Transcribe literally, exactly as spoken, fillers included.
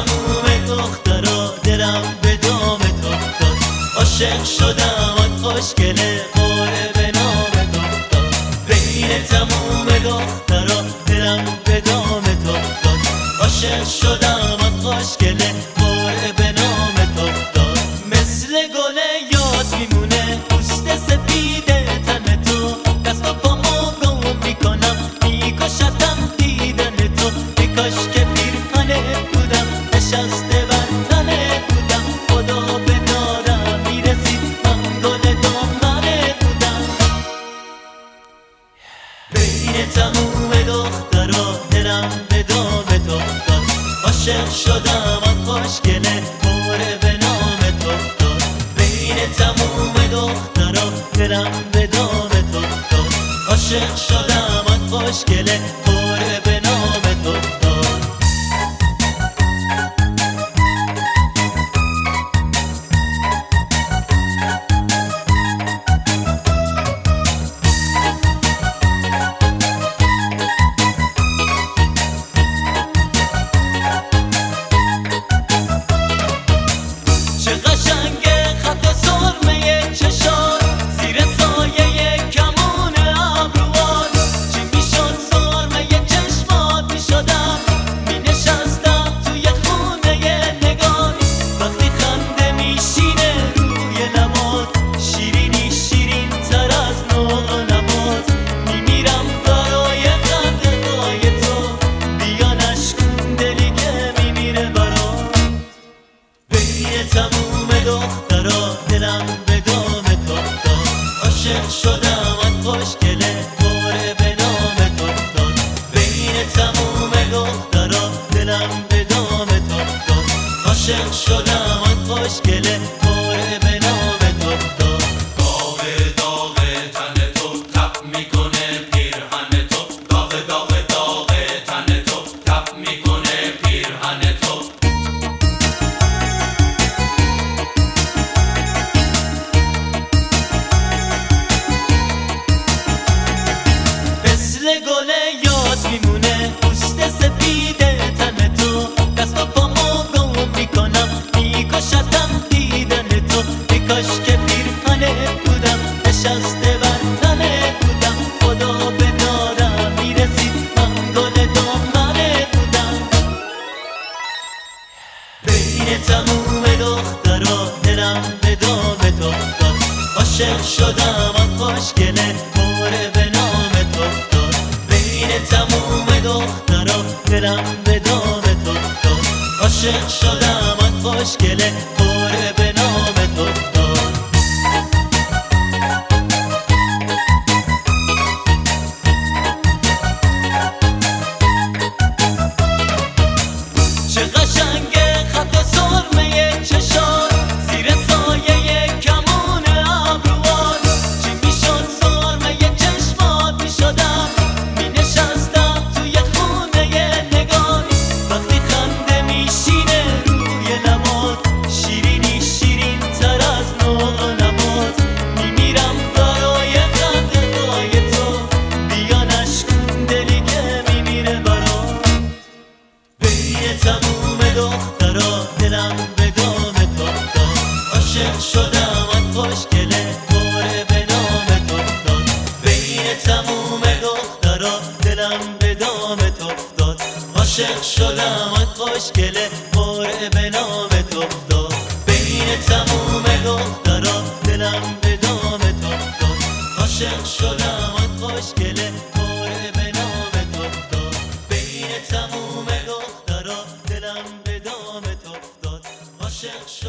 تموم دخترا دلم به دامت افتاد. عاشق شدم آن خوشگله باره به نامت افتاد. بین تموم دخترا دلم به دامت افتاد. عاشق شدم آن خوشگله باره به نامت افتاد. مثل گل یاد میمونه پوست سفید تن تو، دست و پامو گم میکنم میکشتم دیدن تو. ای کاش که پیرهنت بودم نشسته بر تنت بودم، خدا به دادم میرسید من گل دامنت بودم. بین تموم دخترا دلم به دامت افتاد. عاشق شدم آن خوشگله باره به نامت افتاد. بین تموم دخترا دلم به دامت افتاد. عاشق شدم آن خوشگله باره به نامت افتاد. چه قشنگه خط سرمه چشات زیر سایه کمون ابروات. چی میشد سرمه چشمات میشدم مینشستم توی خونه نگاه. وقتی خنده میشینه روی لبات، شیرینی شیرین تر از نوع نبات. میمیرم برای خنده های تو، بیا نشکن دلی که میمیره برات. بین تموم دخترا دلم به دامت افتاد. عاشق شدم آن خوشگله باره به نامت افتاد. بین تموم دخترا دلم به دامت افتاد. عاشق شدم آن خوشگله باره به نامت افتاد. داغ داغ تن تو تپ میکنه پیرهن تو، داغ داغ داغ تن تو تپ میکنه پیرهن تو. مثل گل یاد میمونه پوست سفید تن تو، دست و پامو گم میکنم میکشتم دیدن تو. ای کاش که پیرهنت بودم نشسته بر تنت بودم، خدا به دادم میرسید من گل دامنت بودم. بین تموم دخترا دلم به دامت افتاد. عاشق شدم آن خوشگله باره به نامت افتاد. بین تموم دخترا دلم به دامت افتاد. عاشق شدم آن خوشگله باره به نامت افتاد. چه قشنگه خط سرمه چشات زیر سایه کمون ابروات. چی میشد سرمه چشمات میشدم مینشستم توی خونه نگاه. وقتی خنده میشینه روی لبات، شیرینی شیرین تر از نوع نبات. میمیرم برای خنده های تو، بیا نشکن دلی که میمیره برات. بین تموم دخترا دلم به دامت افتاد. عاشق شدم آن خوشگله باره به نامت افتاد. بین تموم دخترا دلم به دامت افتاد. عاشق شدم آن خوشگله باره به نامت افتاد. بین تموم دخترا دلم به دامت افتاد. عاشق شدم آن خوشگله باره به نامت افتاد. بین تموم دخترا دلم به دامت افتاد. عاشق شدم